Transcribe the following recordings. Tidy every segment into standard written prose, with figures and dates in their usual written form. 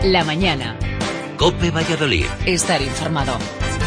La mañana. COPE Valladolid. Estar informado.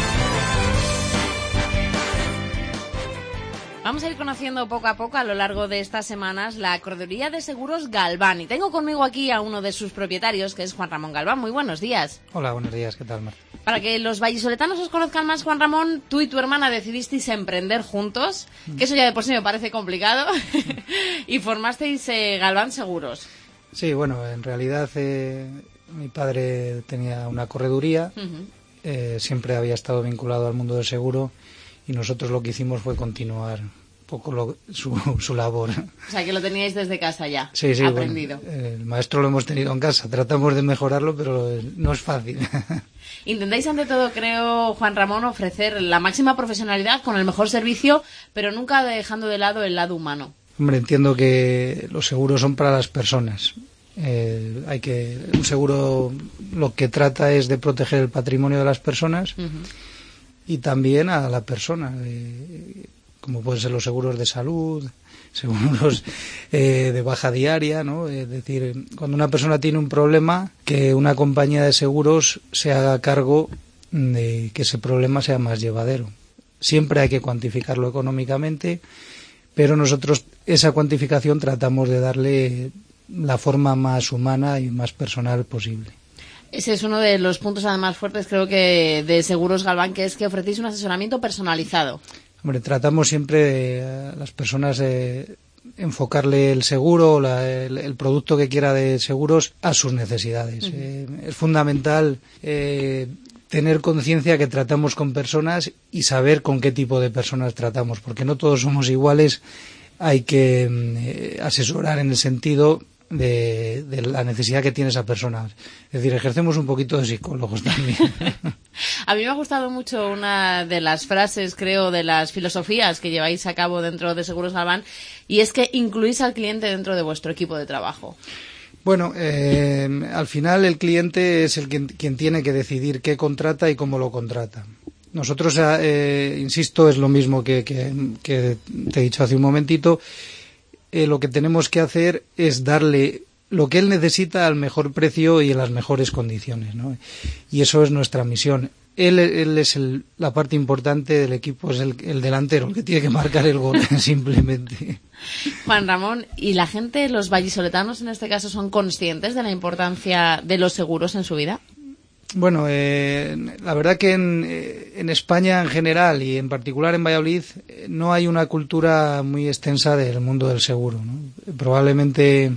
Vamos a ir conociendo poco a poco a lo largo de estas semanas la Correduría de Seguros Galván. Y tengo conmigo aquí a uno de sus propietarios, que es Juan Ramón Galván. Muy buenos días. Hola, buenos días. ¿Qué tal, Marta? Para que los vallisoletanos os conozcan más, Juan Ramón, tú y tu hermana decidisteis emprender juntos, que eso ya de por sí me parece complicado, y formasteis Galván Seguros. Sí, bueno, en realidad mi padre tenía una correduría, siempre había estado vinculado al mundo del seguro, y nosotros lo que hicimos fue continuar un poco su labor. O sea, que lo teníais desde casa ya, sí, aprendido. Bueno, el maestro lo hemos tenido en casa, tratamos de mejorarlo, pero no es fácil. Intentáis ante todo, creo, Juan Ramón, ofrecer la máxima profesionalidad con el mejor servicio, pero nunca dejando de lado el lado humano. Hombre, entiendo que los seguros son para las personas. Un seguro lo que trata es de proteger el patrimonio de las personas y también a la persona, como pueden ser los seguros de salud, seguros de baja diaria, ¿no? Es decir, cuando una persona tiene un problema, que una compañía de seguros se haga cargo de que ese problema sea más llevadero. Siempre hay que cuantificarlo económicamente, pero nosotros esa cuantificación tratamos de darle la forma más humana y más personal posible. Ese es uno de los puntos además fuertes, creo que, de Seguros Galván, que es que ofrecéis un asesoramiento personalizado. Hombre, tratamos siempre a las personas enfocarle el seguro, el producto que quiera de seguros a sus necesidades. Es fundamental tener conciencia que tratamos con personas y saber con qué tipo de personas tratamos, porque no todos somos iguales. Hay que asesorar en el sentido de la necesidad que tiene esa persona. Es decir, ejercemos un poquito de psicólogos también. A mí me ha gustado mucho una de las frases, creo, de las filosofías que lleváis a cabo dentro de Seguros Galván, y es que incluís al cliente dentro de vuestro equipo de trabajo. Bueno, al final el cliente es quien tiene que decidir qué contrata y cómo lo contrata. Nosotros, insisto, es lo mismo que te he dicho hace un momentito. Lo que tenemos que hacer es darle lo que él necesita al mejor precio y en las mejores condiciones, ¿no? Y eso es nuestra misión. Él es la parte importante del equipo, es el delantero, el que tiene que marcar el gol, simplemente. Juan Ramón, ¿y la gente, los vallisoletanos en este caso, son conscientes de la importancia de los seguros en su vida? Bueno, la verdad que en España en general y en particular en Valladolid no hay una cultura muy extensa del mundo del seguro, ¿no? Probablemente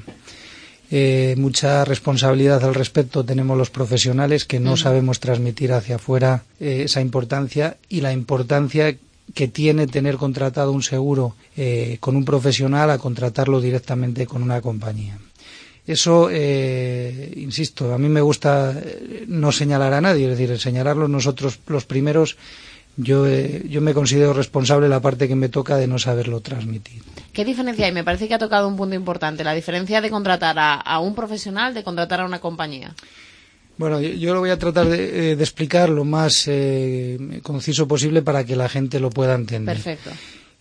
mucha responsabilidad al respecto tenemos los profesionales que no sabemos transmitir hacia afuera esa importancia y la importancia que tiene tener contratado un seguro con un profesional a contratarlo directamente con una compañía. Eso, insisto, a mí me gusta no señalar a nadie, es decir, señalarlos nosotros los primeros. Yo me considero responsable de la parte que me toca de no saberlo transmitir. ¿Qué diferencia hay? Me parece que ha tocado un punto importante, la diferencia de contratar a un profesional de contratar a una compañía. Bueno, yo lo voy a tratar de explicar lo más conciso posible para que la gente lo pueda entender. Perfecto.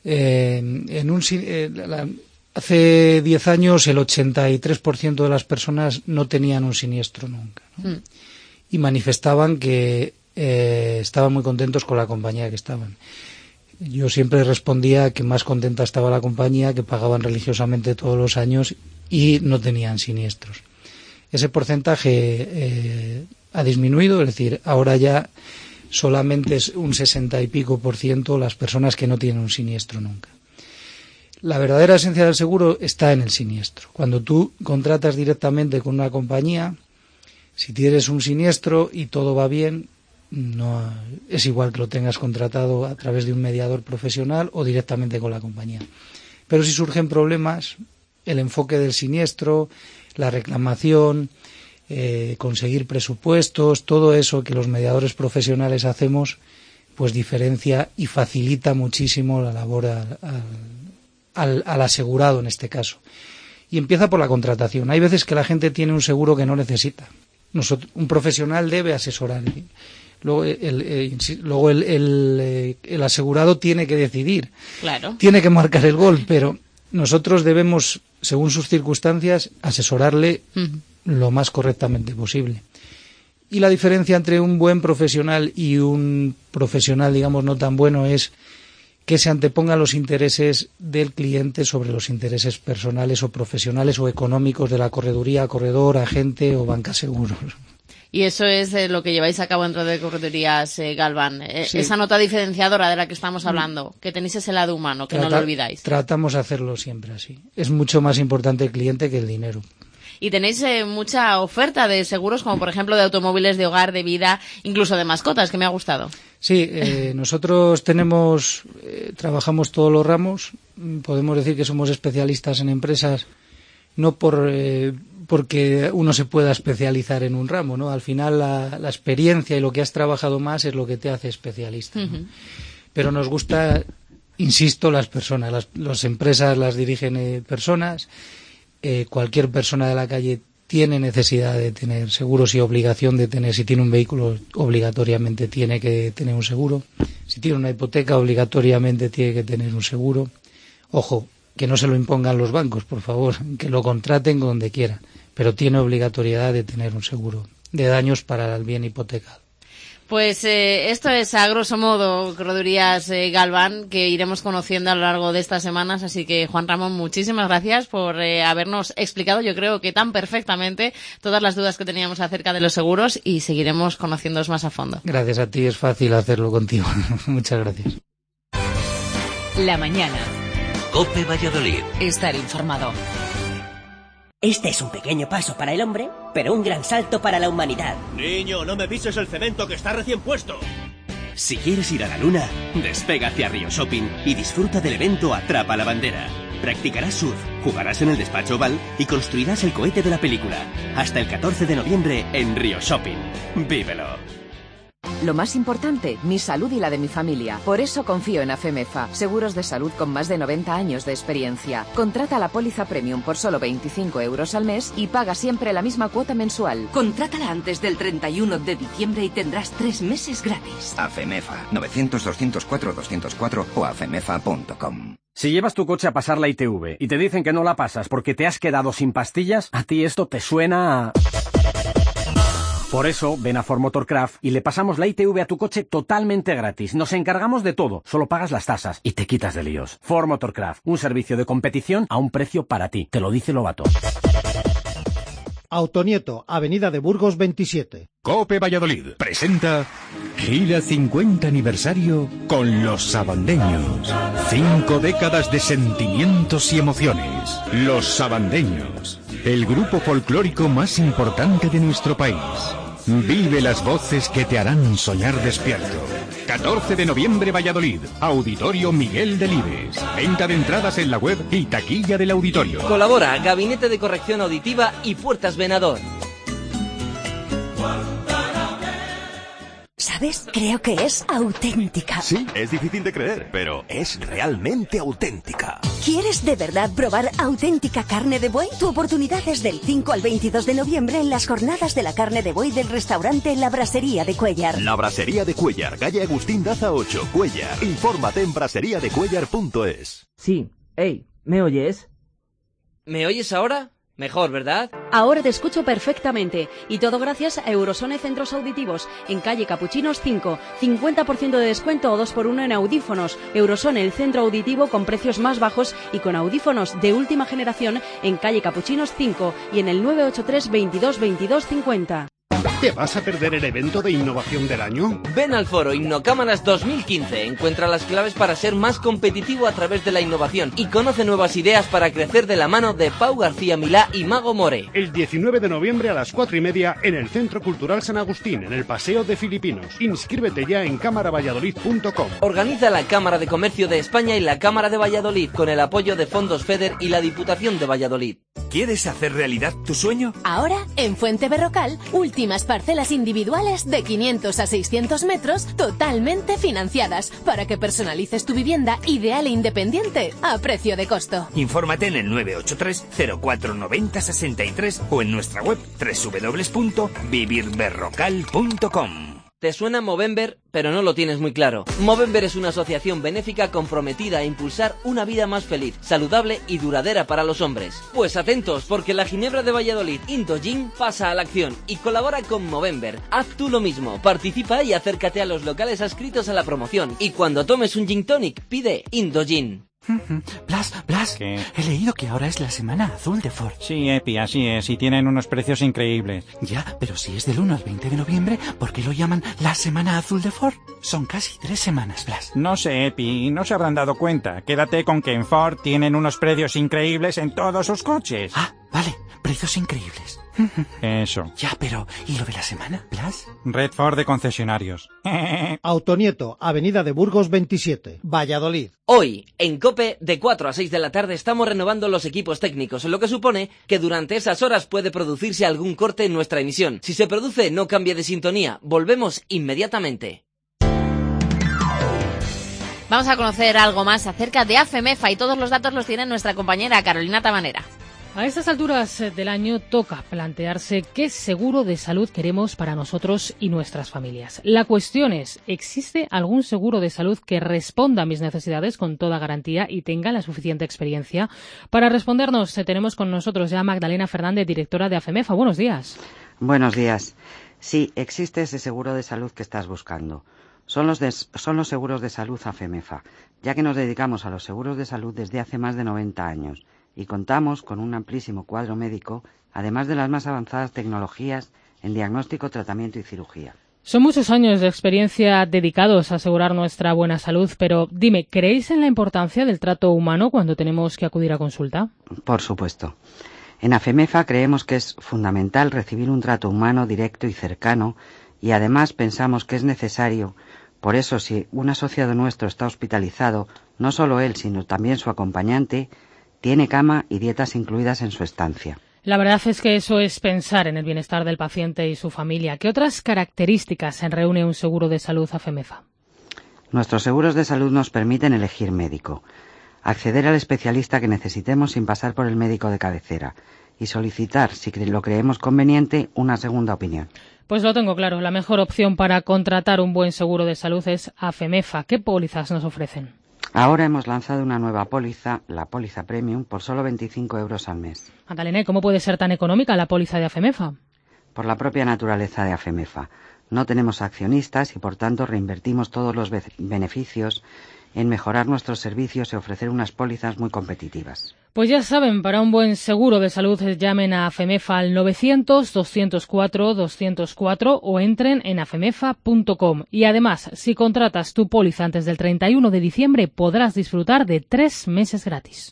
Hace 10 años el 83% de las personas no tenían un siniestro nunca, ¿no? Y manifestaban que estaban muy contentos con la compañía que estaban. Yo siempre respondía que más contenta estaba la compañía, que pagaban religiosamente todos los años y no tenían siniestros. Ese porcentaje ha disminuido, es decir, ahora ya solamente es un 60 y pico % las personas que no tienen un siniestro nunca. La verdadera esencia del seguro está en el siniestro. Cuando tú contratas directamente con una compañía, si tienes un siniestro y todo va bien, no es igual que lo tengas contratado a través de un mediador profesional o directamente con la compañía. Pero si surgen problemas, el enfoque del siniestro, la reclamación, conseguir presupuestos, todo eso que los mediadores profesionales hacemos, pues diferencia y facilita muchísimo la labor al asegurado en este caso. Y empieza por la contratación. Hay veces que la gente tiene un seguro que no necesita. Un profesional debe asesorar. Luego el asegurado tiene que decidir. Claro. Tiene que marcar el gol, pero nosotros debemos, según sus circunstancias, asesorarle lo más correctamente posible. Y la diferencia entre un buen profesional y un profesional, digamos, no tan bueno es que se antepongan los intereses del cliente sobre los intereses personales o profesionales o económicos de la correduría, corredor, agente o banca seguros. Y eso es lo que lleváis a cabo dentro de Corredurías Galván. Sí. Esa nota diferenciadora de la que estamos hablando, que tenéis ese lado humano, que no lo olvidáis. Tratamos de hacerlo siempre así. Es mucho más importante el cliente que el dinero. Y tenéis mucha oferta de seguros, como por ejemplo de automóviles, de hogar, de vida, incluso de mascotas, que me ha gustado. Sí, nosotros trabajamos todos los ramos. Podemos decir que somos especialistas en empresas, no porque uno se pueda especializar en un ramo, ¿no? Al final la experiencia y lo que has trabajado más es lo que te hace especialista, ¿no? Uh-huh. Pero nos gusta, insisto, las personas. Las empresas las dirigen personas. Cualquier persona de la calle tiene necesidad de tener seguros y obligación de tener, si tiene un vehículo obligatoriamente tiene que tener un seguro, si tiene una hipoteca obligatoriamente tiene que tener un seguro. Ojo, que no se lo impongan los bancos, por favor, que lo contraten donde quiera, pero tiene obligatoriedad de tener un seguro de daños para el bien hipotecado. Pues esto es a grosso modo Corredurías Galván, que iremos conociendo a lo largo de estas semanas. Así que, Juan Ramón, muchísimas gracias por habernos explicado, yo creo que tan perfectamente, todas las dudas que teníamos acerca de los seguros, y seguiremos conociéndoos más a fondo. Gracias a ti, es fácil hacerlo contigo. Muchas gracias. La mañana. COPE Valladolid. Estar informado. Este es un pequeño paso para el hombre, pero un gran salto para la humanidad. Niño, no me pises el cemento que está recién puesto. Si quieres ir a la luna, despega hacia Río Shopping y disfruta del evento Atrapa la Bandera. Practicarás surf, jugarás en el despacho oval y construirás el cohete de la película. Hasta el 14 de noviembre en Río Shopping. ¡Vívelo! Lo más importante, mi salud y la de mi familia. Por eso confío en AFEMEFA. Seguros de salud con más de 90 años de experiencia. Contrata la póliza premium por solo 25 euros al mes y paga siempre la misma cuota mensual. Contrátala antes del 31 de diciembre y tendrás 3 meses gratis. AFEMEFA, 900-204-204 o afemefa.com. Si llevas tu coche a pasar la ITV y te dicen que no la pasas porque te has quedado sin pastillas, a ti esto te suena a... Por eso, ven a Ford Motorcraft y le pasamos la ITV a tu coche totalmente gratis. Nos encargamos de todo, solo pagas las tasas y te quitas de líos. Ford Motorcraft, un servicio de competición a un precio para ti. Te lo dice Lobato. Autonieto, Avenida de Burgos 27. COPE Valladolid presenta Gira 50 aniversario con los sabandeños. 5 décadas de sentimientos y emociones. Los sabandeños, el grupo folclórico más importante de nuestro país. Vive las voces que te harán soñar despierto. 14 de noviembre, Valladolid. Auditorio Miguel Delibes. Venta de entradas en la web y taquilla del auditorio. Colabora Gabinete de Corrección Auditiva y Puertas Venador. ¿Sabes? Creo que es auténtica. Sí, es difícil de creer, pero es realmente auténtica. ¿Quieres de verdad probar auténtica carne de buey? Tu oportunidad es del 5 al 22 de noviembre en las jornadas de la carne de buey del restaurante La Brasería de Cuéllar. La Brasería de Cuéllar, calle Agustín Daza 8, Cuéllar. Infórmate en braseriadecuéllar.es. Sí. Hey, ¿me oyes? ¿Me oyes ahora? Mejor, ¿verdad? Ahora te escucho perfectamente. Y todo gracias a Eurosone Centros Auditivos, en calle Capuchinos 5. 50% de descuento o 2x1 en audífonos. Eurosone, el centro auditivo con precios más bajos y con audífonos de última generación en calle Capuchinos 5 y en el 983 22 22 50. ¿Te vas a perder el evento de innovación del año? Ven al foro Innocámaras 2015. Encuentra las claves para ser más competitivo a través de la innovación y conoce nuevas ideas para crecer de la mano de Pau García Milá y Mago More. El 19 de noviembre a las 4:30 en el Centro Cultural San Agustín, en el Paseo de Filipinos. Inscríbete ya en cámaravalladolid.com. Organiza la Cámara de Comercio de España y la Cámara de Valladolid con el apoyo de Fondos FEDER y la Diputación de Valladolid. ¿Quieres hacer realidad tu sueño? Ahora, en Fuente Berrocal, últimas parcelas individuales de 500 a 600 metros totalmente financiadas para que personalices tu vivienda ideal e independiente a precio de costo. Infórmate en el 983 04 90 63 o en nuestra web www.vivirberrocal.com. Te suena Movember, pero no lo tienes muy claro. Movember es una asociación benéfica comprometida a impulsar una vida más feliz, saludable y duradera para los hombres. Pues atentos, porque la Ginebra de Valladolid Indogin pasa a la acción y colabora con Movember. Haz tú lo mismo, participa y acércate a los locales adscritos a la promoción. Y cuando tomes un gin tonic, pide Indogin. Blas, ¿qué? he leído que ahora es la semana azul de Ford. Sí, Epi, así es, y tienen unos precios increíbles. Ya, pero si es del 1 al 20 de noviembre, ¿por qué lo llaman la semana azul de Ford? Son casi 3 semanas, Blas. No sé, Epi, no se habrán dado cuenta. Quédate con que en Ford tienen unos precios increíbles en todos sus coches. Ah, vale, precios increíbles. Eso. Ya, pero ¿y lo de la semana, Blas? Red Ford de concesionarios. Autonieto, Avenida de Burgos 27, Valladolid. Hoy, en COPE, de 4 a 6 de la tarde estamos renovando los equipos técnicos, lo que supone que durante esas horas puede producirse algún corte en nuestra emisión. Si se produce, no cambie de sintonía. Volvemos inmediatamente. Vamos a conocer algo más acerca de AFEMEFA y todos los datos los tiene nuestra compañera Carolina Tabanera. A estas alturas del año toca plantearse qué seguro de salud queremos para nosotros y nuestras familias. La cuestión es, ¿existe algún seguro de salud que responda a mis necesidades con toda garantía y tenga la suficiente experiencia? Para respondernos, tenemos con nosotros ya a Magdalena Fernández, directora de AFEMEFA. Buenos días. Buenos días. Sí, existe ese seguro de salud que estás buscando. Son los seguros de salud AFEMEFA, ya que nos dedicamos a los seguros de salud desde hace más de 90 años. Y contamos con un amplísimo cuadro médico, además de las más avanzadas tecnologías en diagnóstico, tratamiento y cirugía. Son muchos años de experiencia dedicados a asegurar nuestra buena salud, pero dime, ¿creéis en la importancia del trato humano cuando tenemos que acudir a consulta? Por supuesto. En AFEMEFA creemos que es fundamental recibir un trato humano directo y cercano, y además pensamos que es necesario. Por eso, si un asociado nuestro está hospitalizado, no solo él, sino también su acompañante, tiene cama y dietas incluidas en su estancia. La verdad es que eso es pensar en el bienestar del paciente y su familia. ¿Qué otras características reúne un seguro de salud AFEMEFA? Nuestros seguros de salud nos permiten elegir médico, acceder al especialista que necesitemos sin pasar por el médico de cabecera y solicitar, si lo creemos conveniente, una segunda opinión. Pues lo tengo claro. La mejor opción para contratar un buen seguro de salud es AFEMEFA. ¿Qué pólizas nos ofrecen? Ahora hemos lanzado una nueva póliza, la póliza Premium, por solo 25 euros al mes. Magdalena, ¿cómo puede ser tan económica la póliza de AFEMEFA? Por la propia naturaleza de AFEMEFA. No tenemos accionistas y, por tanto, reinvertimos todos los beneficios en mejorar nuestros servicios y ofrecer unas pólizas muy competitivas. Pues ya saben, para un buen seguro de salud llamen a AFEMEFA al 900-204-204 o entren en afemefa.com. Y además, si contratas tu póliza antes del 31 de diciembre, podrás disfrutar de 3 meses gratis.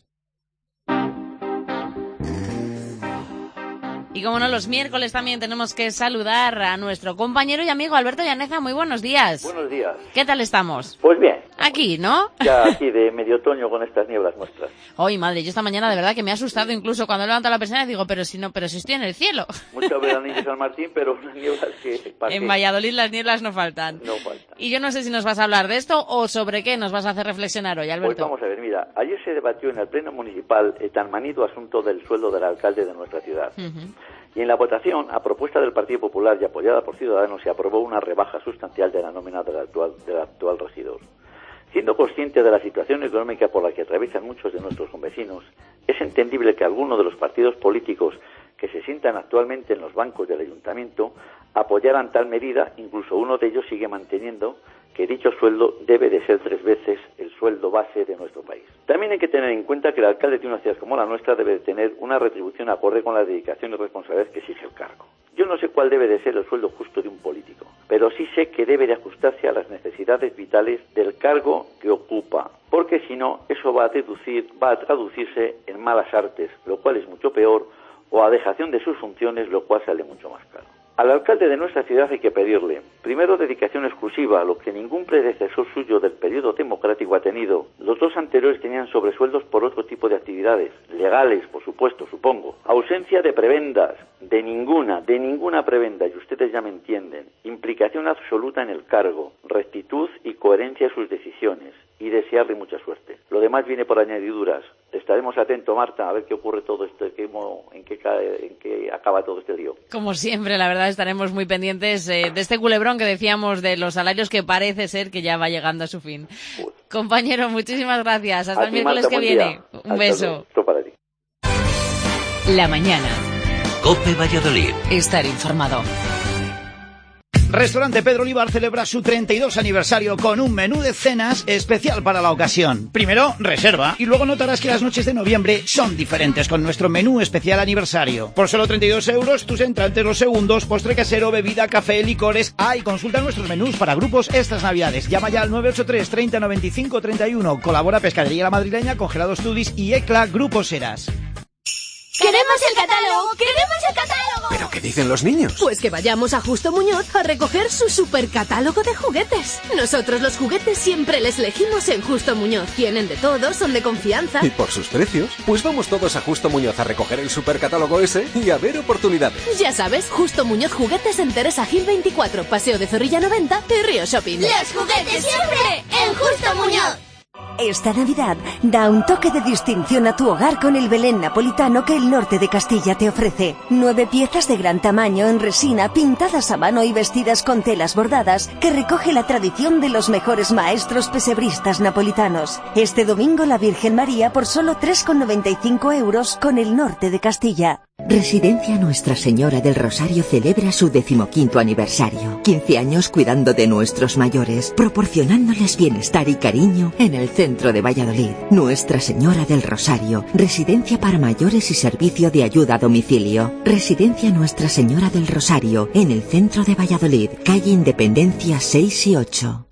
Y como no, los miércoles también tenemos que saludar a nuestro compañero y amigo Alberto Llaneza. Muy buenos días. Buenos días. ¿Qué tal estamos? Pues bien. Aquí, ¿no? Ya aquí de medio otoño con estas nieblas nuestras. Ay, madre, yo esta mañana de verdad que me ha asustado incluso cuando he levantado la persiana y digo, pero si estoy en el cielo. Muchas veranillas San Martín, pero unas nieblas que... En Valladolid las nieblas no faltan. No faltan. Y yo no sé si nos vas a hablar de esto o sobre qué nos vas a hacer reflexionar hoy, Alberto. Pues vamos a ver, mira, ayer se debatió en el Pleno Municipal el tan manido asunto del sueldo del alcalde de nuestra ciudad. Y en la votación, a propuesta del Partido Popular y apoyada por Ciudadanos, se aprobó una rebaja sustancial de la nómina del actual regidor. Siendo consciente de la situación económica por la que atraviesan muchos de nuestros convecinos, es entendible que algunos de los partidos políticos que se sientan actualmente en los bancos del ayuntamiento apoyaran tal medida. Incluso uno de ellos sigue manteniendo que dicho sueldo debe de ser 3 veces el sueldo base de nuestro país. También hay que tener en cuenta que el alcalde de una ciudad como la nuestra debe de tener una retribución acorde con la dedicación y responsabilidad que exige el cargo. Yo no sé cuál debe de ser el sueldo justo de un político, pero sí sé que debe de ajustarse a las necesidades vitales del cargo que ocupa, porque si no, eso va a traducirse en malas artes, lo cual es mucho peor, o a dejación de sus funciones, lo cual sale mucho más caro. Al alcalde de nuestra ciudad hay que pedirle, primero, dedicación exclusiva, lo que ningún predecesor suyo del periodo democrático ha tenido. Los 2 anteriores tenían sobresueldos por otro tipo de actividades, legales, por supuesto, supongo. Ausencia de prebendas, de ninguna prebenda, y ustedes ya me entienden. Implicación absoluta en el cargo, rectitud y coherencia en sus decisiones, y desearle mucha suerte. Lo demás viene por añadiduras, Estaremos atentos, Marta, a ver qué ocurre todo esto, en qué acaba todo este lío. Como siempre, la verdad, estaremos muy pendientes de este culebrón que decíamos de los salarios que parece ser que ya va llegando a su fin. Compañero, muchísimas gracias. Hasta el miércoles Marta, que viene. Un beso. La mañana. COPE Valladolid. Estar informado. Restaurante Pedro Olivar celebra su 32 aniversario con un menú de cenas especial para la ocasión. Primero, reserva, y luego notarás que las noches de noviembre son diferentes con nuestro menú especial aniversario. Por solo 32 euros, tus entrantes los segundos, postre casero, bebida, café, licores. Y consulta nuestros menús para grupos estas navidades. Llama ya al 983 30 95 31. Colabora Pescadería La Madrileña, Congelados Tudis y ECLA Grupo Seras. ¡Queremos el catálogo! ¡Queremos el catálogo! ¿Pero qué dicen los niños? Pues que vayamos a Justo Muñoz a recoger su supercatálogo de juguetes. Nosotros los juguetes siempre les elegimos en Justo Muñoz. Tienen de todo, son de confianza. ¿Y por sus precios? Pues vamos todos a Justo Muñoz a recoger el supercatálogo ese y a ver oportunidades. Ya sabes, Justo Muñoz Juguetes en Teresa Gil 24, Paseo de Zorrilla 90 y Río Shopping. ¡Los juguetes siempre en Justo Muñoz! Esta Navidad, da un toque de distinción a tu hogar con el Belén napolitano que el norte de Castilla te ofrece. 9 piezas de gran tamaño en resina, pintadas a mano y vestidas con telas bordadas, que recoge la tradición de los mejores maestros pesebristas napolitanos. Este domingo la Virgen María por solo 3,95 euros con el norte de Castilla. Residencia Nuestra Señora del Rosario celebra su 15º aniversario. 15 años cuidando de nuestros mayores, proporcionándoles bienestar y cariño en el centro de Valladolid. Nuestra Señora del Rosario, residencia para mayores y servicio de ayuda a domicilio. Residencia Nuestra Señora del Rosario, en el centro de Valladolid, calle Independencia 6 y 8.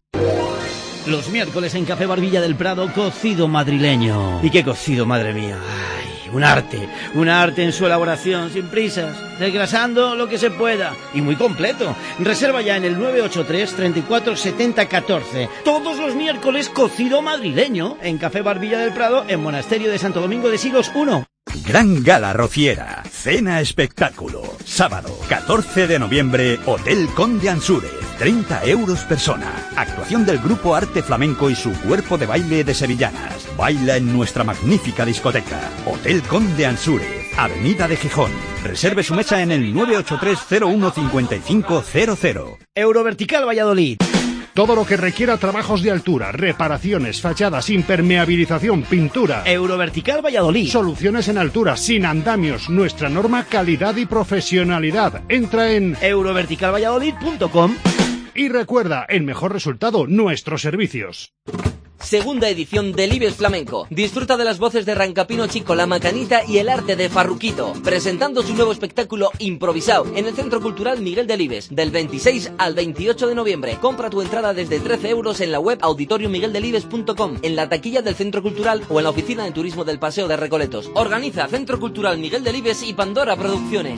Los miércoles en Café Barbilla del Prado, cocido madrileño. ¿Y qué cocido, madre mía? Un arte en su elaboración, sin prisas, desgrasando lo que se pueda y muy completo. Reserva ya en el 983 34 70 14. Todos los miércoles cocido madrileño en Café Barbilla del Prado, en Monasterio de Santo Domingo de Silos 1. Gran Gala Rociera, cena espectáculo. Sábado 14 de noviembre, Hotel Conde Ansúrez, 30 euros persona. Actuación del grupo Arte Flamenco y su cuerpo de baile de sevillanas. Baila en nuestra magnífica discoteca. Hotel Conde Ansúrez, Avenida de Gijón. Reserve su mesa en el 983 01 55 00. Eurovertical Valladolid. Todo lo que requiera trabajos de altura, reparaciones, fachadas, impermeabilización, pintura. Eurovertical Valladolid. Soluciones en altura, sin andamios. Nuestra norma calidad y profesionalidad. Entra en euroverticalvalladolid.com. Y recuerda, el mejor resultado, nuestros servicios. Segunda edición del Ibes Flamenco. Disfruta de las voces de Rancapino Chico, La Macanita y el arte de Farruquito, presentando su nuevo espectáculo improvisado en el Centro Cultural Miguel Delibes, del 26 al 28 de noviembre. Compra tu entrada desde 13 euros en la web auditoriomigueldelibes.com, en la taquilla del Centro Cultural o en la oficina de turismo del Paseo de Recoletos. Organiza Centro Cultural Miguel Delibes y Pandora Producciones.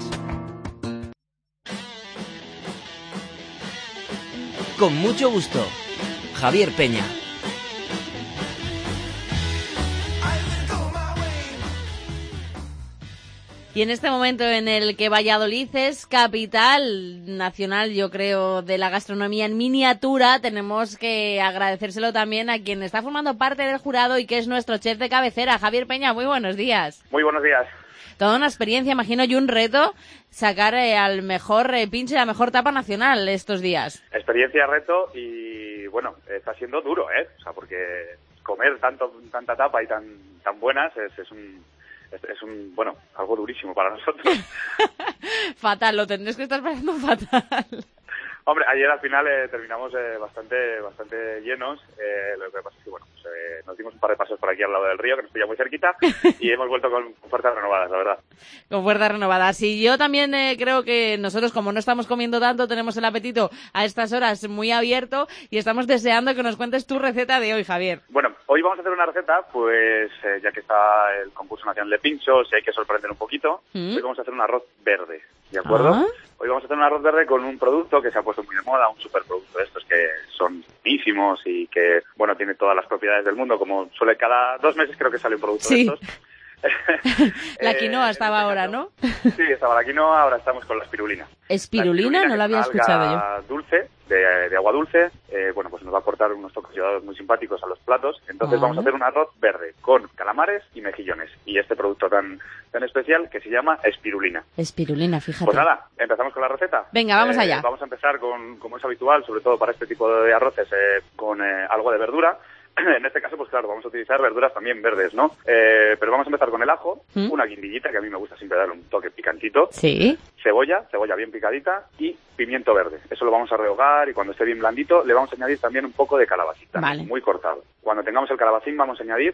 Con mucho gusto, Javier Peña. Y en este momento en el que Valladolid es capital nacional, yo creo, de la gastronomía en miniatura, tenemos que agradecérselo también a quien está formando parte del jurado y que es nuestro chef de cabecera, Javier Peña. Muy buenos días. Muy buenos días. Toda una experiencia, imagino, y un reto sacar al mejor pinche y la mejor tapa nacional estos días. Experiencia, reto y, bueno, está siendo duro, O sea, porque comer tanta tapa y tan buenas es un, bueno, algo durísimo para nosotros. Fatal, lo tendréis que estar pasando fatal. Hombre, ayer al final terminamos bastante llenos. Lo que pasa es que, bueno, nos dimos un par de pasos por aquí al lado del río, que nos pilla muy cerquita, y hemos vuelto con fuerzas renovadas, la verdad. Con fuerzas renovadas. Y yo también creo que nosotros, como no estamos comiendo tanto, tenemos el apetito a estas horas muy abierto y estamos deseando que nos cuentes tu receta de hoy, Javier. Bueno, hoy vamos a hacer una receta, pues ya que está el concurso nacional de pinchos y hay que sorprender un poquito, hoy vamos a hacer un arroz verde, ¿de acuerdo? ¿Ah? Hoy vamos a hacer un arroz verde con un producto que se ha puesto muy de moda, un superproducto de estos que son buenísimos y que, bueno, tiene todas las propiedades del mundo, como suele cada 2 meses creo que sale un producto de estos. La quinoa estaba ahora, ¿no? Sí, estaba la quinoa, ahora estamos con la espirulina. ¿Espirulina? No la había escuchado yo. Dulce, de agua dulce, bueno, pues nos va a aportar unos toques ayudados muy simpáticos a los platos. Entonces vamos a hacer un arroz verde con calamares y mejillones. Y este producto tan especial que se llama espirulina. Espirulina, fíjate. Pues nada, empezamos con la receta. Venga, vamos allá. Vamos a empezar con, como es habitual, sobre todo para este tipo de arroces, con algo de verdura. En este caso, pues claro, vamos a utilizar verduras también verdes, ¿no? Pero vamos a empezar con el ajo, una guindillita, que a mí me gusta siempre darle un toque picantito. Sí. Cebolla bien picadita y pimiento verde. Eso lo vamos a rehogar y cuando esté bien blandito le vamos a añadir también un poco de calabacita, muy cortado. Cuando tengamos el calabacín vamos a añadir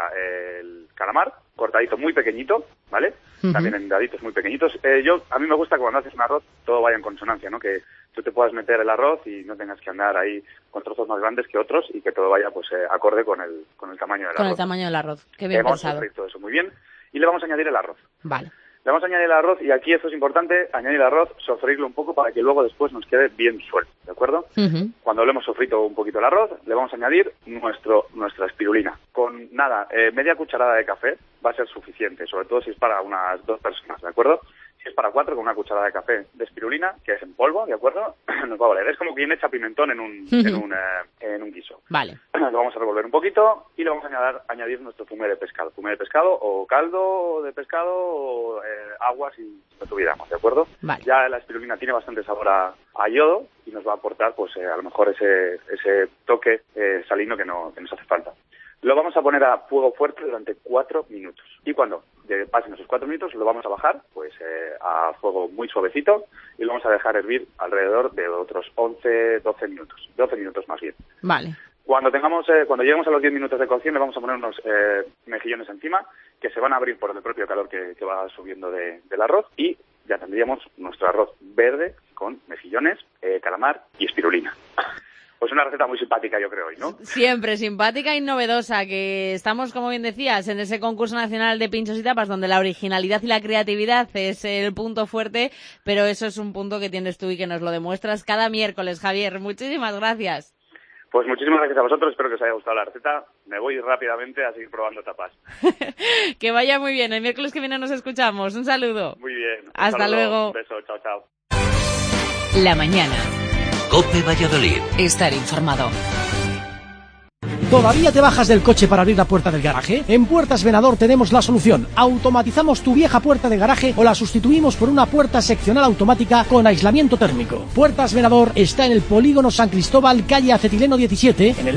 el calamar cortadito muy pequeñito, ¿vale? También en daditos muy pequeñitos. A mí me gusta que cuando haces un arroz todo vaya en consonancia, ¿no? Que tú te puedas meter el arroz y no tengas que andar ahí con trozos más grandes que otros y que todo vaya pues acorde con el tamaño del arroz. Con el tamaño del arroz, qué bien vamos pensado. Vamos a freír todo eso muy bien y le vamos a añadir el arroz. Vale. Le vamos a añadir el arroz y aquí esto es importante, añadir el arroz, sofreírlo un poco para que luego después nos quede bien suelto, ¿de acuerdo? Cuando le hemos sofrito un poquito el arroz, le vamos a añadir nuestra espirulina. Con nada, media cucharada de café va a ser suficiente, sobre todo si es para unas 2 personas, ¿de acuerdo? Si es para 4, con una cucharada de café de espirulina, que es en polvo, ¿de acuerdo? Nos va a valer. Es como quien echa pimentón en un guiso. Vale. Lo vamos a revolver un poquito y le vamos a añadir nuestro fumé de pescado. Fumé de pescado o caldo de pescado o agua si lo tuviéramos, ¿de acuerdo? Vale. Ya la espirulina tiene bastante sabor a yodo y nos va a aportar, pues a lo mejor ese toque salino que nos hace falta. Lo vamos a poner a fuego fuerte durante 4 minutos. Y cuando pasen esos 4 minutos, lo vamos a bajar pues a fuego muy suavecito y lo vamos a dejar hervir alrededor de otros 11, 12 minutos. 12 minutos más bien. Vale. Cuando lleguemos a los 10 minutos de cocción, le vamos a poner unos mejillones encima que se van a abrir por el propio calor que va subiendo del arroz y ya tendríamos nuestro arroz verde con mejillones, calamar y espirulina. Pues una receta muy simpática, yo creo, hoy, ¿no? Siempre simpática y novedosa, que estamos, como bien decías, en ese concurso nacional de pinchos y tapas, donde la originalidad y la creatividad es el punto fuerte, pero eso es un punto que tienes tú y que nos lo demuestras cada miércoles, Javier. Muchísimas gracias. Pues muchísimas gracias a vosotros, espero que os haya gustado la receta. Me voy rápidamente a seguir probando tapas. Que vaya muy bien, el miércoles que viene nos escuchamos. Un saludo. Muy bien. Hasta luego. Un beso, chao, chao. La mañana. COPE Valladolid. Estar informado. ¿Todavía te bajas del coche para abrir la puerta del garaje? En Puertas Venador tenemos la solución. Automatizamos tu vieja puerta de garaje o la sustituimos por una puerta seccional automática con aislamiento térmico. Puertas Venador está en el Polígono San Cristóbal, calle Acetileno 17, en el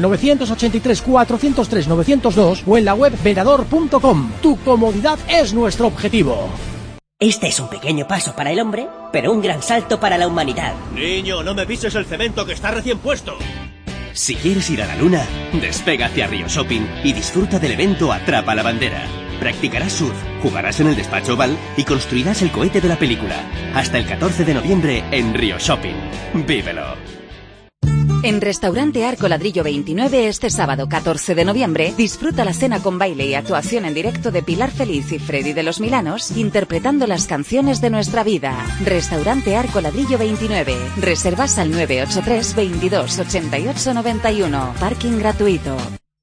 983-403-902 o en la web venador.com. Tu comodidad es nuestro objetivo. Este es un pequeño paso para el hombre, pero un gran salto para la humanidad. Niño, no me pises el cemento que está recién puesto. Si quieres ir a la luna, despega hacia Río Shopping y disfruta del evento Atrapa la Bandera. Practicarás surf, jugarás en el despacho oval y construirás el cohete de la película. Hasta el 14 de noviembre en Río Shopping. ¡Vívelo! En Restaurante Arco Ladrillo 29 este sábado 14 de noviembre disfruta la cena con baile y actuación en directo de Pilar Feliz y Freddy de los Milanos interpretando las canciones de nuestra vida. Restaurante Arco Ladrillo 29. Reservas al 983 22 88 91. Parking gratuito.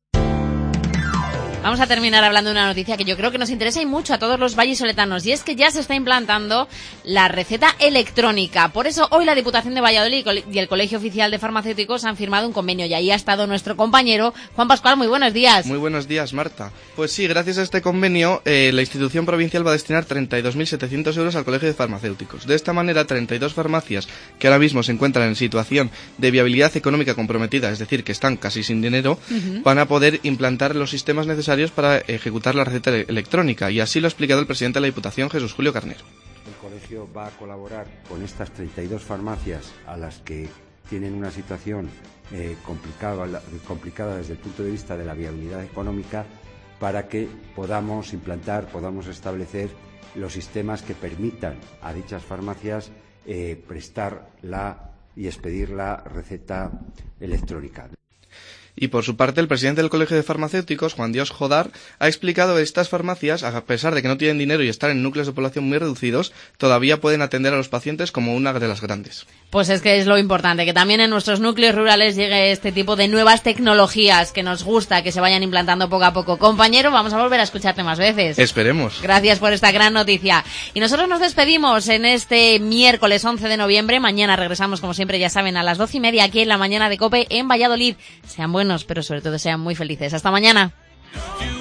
Vamos a terminar hablando de una noticia que yo creo que nos interesa y mucho a todos los vallisoletanos, y es que ya se está implantando la receta electrónica. Por eso hoy la Diputación de Valladolid y el Colegio Oficial de Farmacéuticos han firmado un convenio y ahí ha estado nuestro compañero Juan Pascual. Muy buenos días. Muy buenos días, Marta. Pues sí, gracias a este convenio la institución provincial va a destinar 32.700 euros al Colegio de Farmacéuticos. De esta manera, 32 farmacias que ahora mismo se encuentran en situación de viabilidad económica comprometida, es decir, que están casi sin dinero, van a poder implantar los sistemas necesarios para ejecutar la receta electrónica, y así lo ha explicado el presidente de la Diputación, Jesús Julio Carnero. El colegio va a colaborar con estas 32 farmacias a las que tienen una situación complicada desde el punto de vista de la viabilidad económica, para que podamos implantar, podamos establecer los sistemas que permitan a dichas farmacias prestar y expedir la receta electrónica. Y por su parte, el presidente del Colegio de Farmacéuticos, Juan Dios Jodar, ha explicado que estas farmacias, a pesar de que no tienen dinero y están en núcleos de población muy reducidos, todavía pueden atender a los pacientes como una de las grandes. Pues es que es lo importante, que también en nuestros núcleos rurales llegue este tipo de nuevas tecnologías que nos gusta que se vayan implantando poco a poco. Compañero, vamos a volver a escucharte más veces. Esperemos. Gracias por esta gran noticia. Y nosotros nos despedimos en este miércoles 11 de noviembre. Mañana regresamos, como siempre, ya saben, a las 12:30 aquí en la mañana de COPE en Valladolid. Sean buenos, pero sobre todo sean muy felices. Hasta mañana.